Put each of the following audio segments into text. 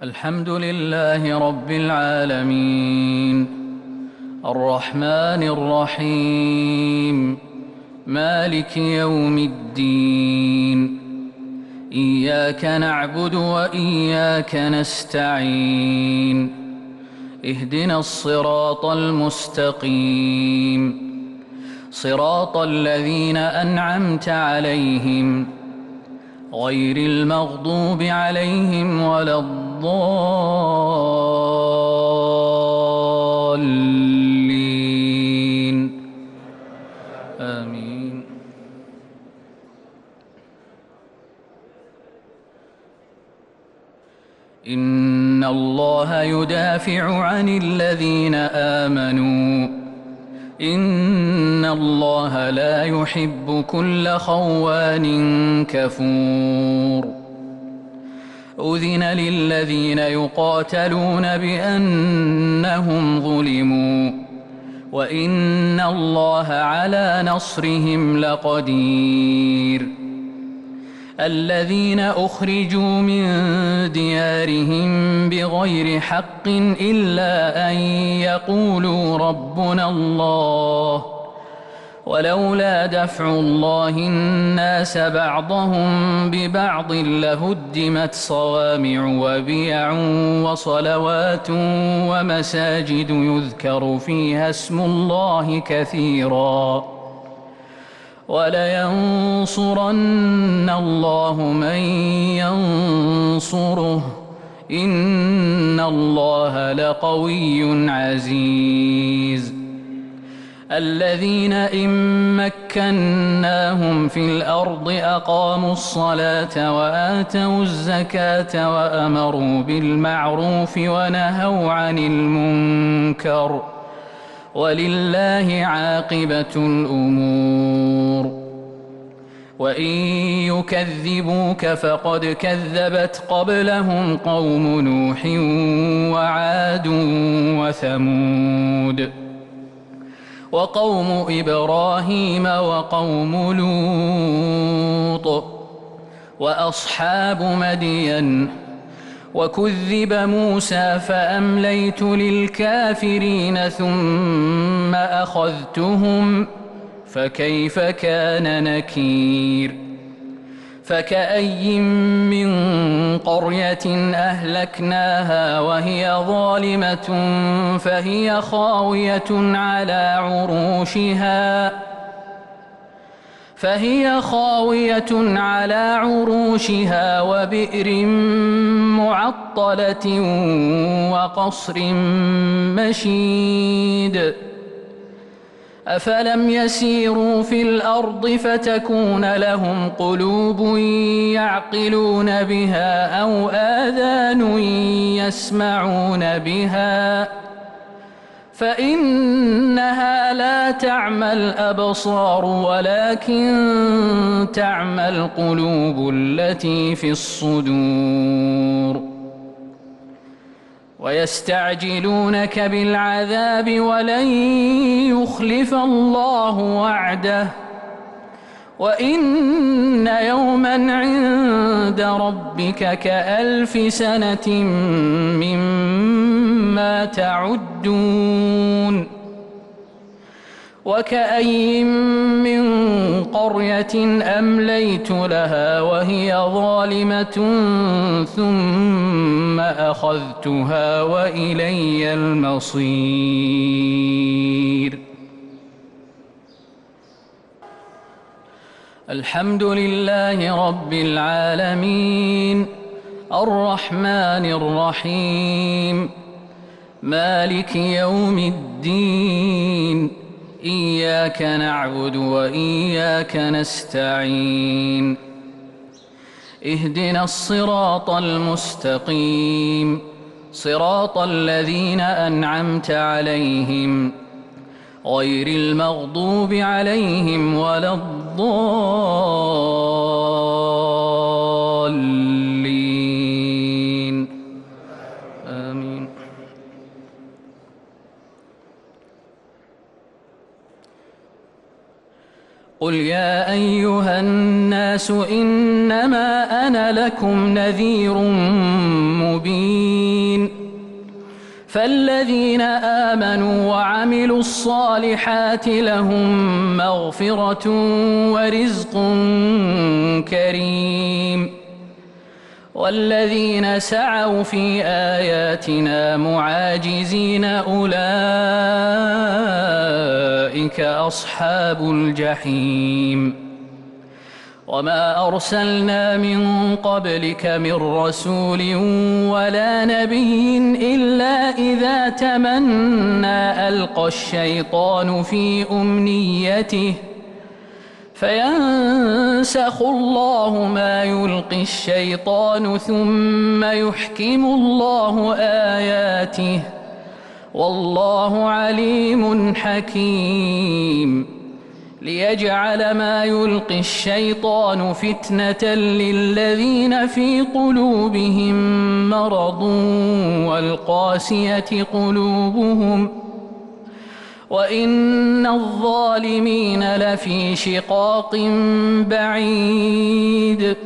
الحمد لله رب العالمين الرحمن الرحيم مالك يوم الدين إياك نعبد وإياك نستعين اهدنا الصراط المستقيم صراط الذين أنعمت عليهم غير المغضوب عليهم ولا الضالين آمين. إن الله يدافع عن الذين آمنوا إن الله لا يحب كل خوان كفور أذن للذين يقاتلون بأنهم ظلموا وإن الله على نصرهم لقدير الذين أخرجوا من ديارهم بغير حق إلا أن يقولوا ربنا الله ولولا دفع الله الناس بعضهم ببعض لهدمت صوامع وبيع وصلوات ومساجد يذكر فيها اسم الله كثيرا ولينصرن الله من ينصره إن الله لقوي عزيز الذين إن مكناهم في الأرض أقاموا الصلاة وآتوا الزكاة وأمروا بالمعروف ونهوا عن المنكر ولله عاقبة الأمور وإن يكذبوك فقد كذبت قبلهم قوم نوح وعاد وثمود وقوم إبراهيم وقوم لوط وأصحاب مدين وكذب موسى فأمليت للكافرين ثم أخذتهم فكيف كان نكير فكأي من قرية أهلكناها وهي ظالمة فهي خاوية على عروشها وبئر معطلة وقصر مشيد أفلم يسيروا في الأرض فتكون لهم قلوب يعقلون بها أو آذان يسمعون بها فإنها لا تعمى الأبصار ولكن تعمى القلوب التي في الصدور ويستعجلونك بالعذاب ولن يخلف الله وعده وإن يوما عند ربك كألف سنة مما تعدون وكأي من قرية أمليت لها وهي ظالمة ثم أخذتها وإلي المصير. الحمد لله رب العالمين الرحمن الرحيم مالك يوم الدين إياك نعبد وإياك نستعين اهدنا الصراط المستقيم صراط الذين أنعمت عليهم غير المغضوب عليهم ولا الضالين آمين. قل يا أيها الناس إنما أنا لكم نذير مبين فالذين آمنوا وعملوا الصالحات لهم مغفرة ورزق كريم والذين سعوا في آياتنا معاجزين أولئك أصحاب الجحيم وما أرسلنا من قبلك من رسول ولا نبي إلا إذا تمنى ألقى الشيطان في أمنيته فينسخ الله ما يلقي الشيطان ثم يحكم الله آياته والله عليم حكيم ليجعل ما يلقي الشيطان فتنة للذين في قلوبهم مرض والقاسية قلوبهم وإن الظالمين لفي شقاق بعيد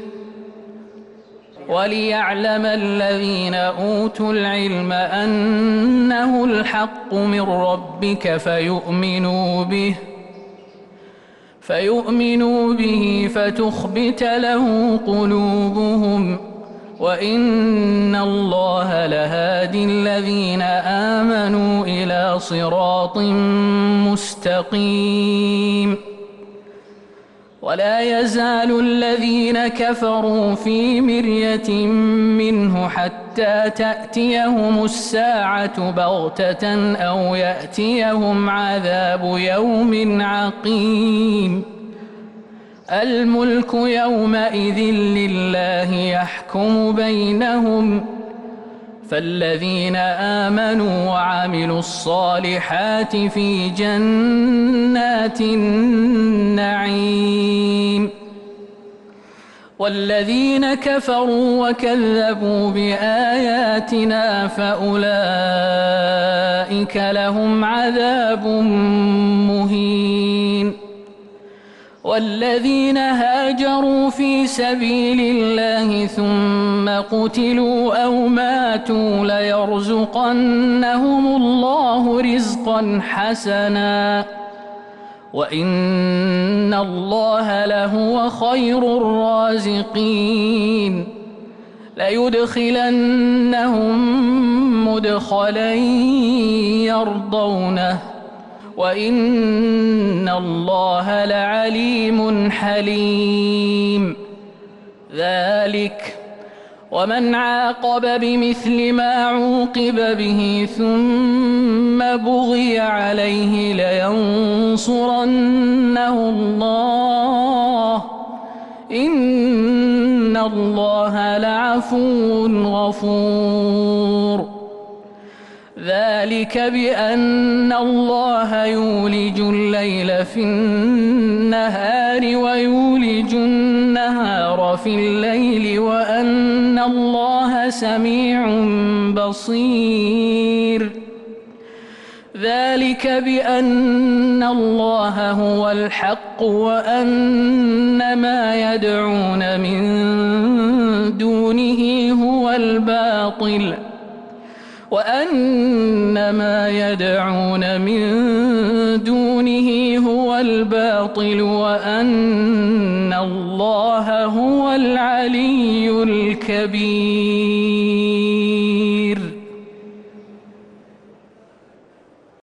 وليعلم الذين أوتوا العلم أنه الحق من ربك فيؤمنوا به فتخبت له قلوبهم وإن الله لهادي الذين آمنوا إلى صراط مستقيم ولا يزال الذين كفروا في مرية منه حتى تأتيهم الساعة بغتة أو يأتيهم عذاب يوم عقيم الملك يومئذ لله يحكم بينهم فالذين آمنوا وعملوا الصالحات في جنات النعيم والذين كفروا وكذبوا بآياتنا فأولئك لهم عذاب مهين والذين هاجروا في سبيل الله ثم قتلوا أو ماتوا ليرزقنهم الله رزقا حسنا وإن الله لهو خير الرازقين ليدخلنهم مدخلا يرضونه وإن الله لعليم حليم ذلك ومن عاقب بمثل ما عوقب به ثم بغي عليه لينصرنه الله إن الله لعفو غفور ذلك بأن الله يولج الليل في النهار ويولج النهار في الليل وأن الله سميع بصير ذلك بأن الله هو الحق وأن ما يدعون من دونه هو الباطل وأن ما يدعون من دونه هو الباطل وأن الله هو العلي الكبير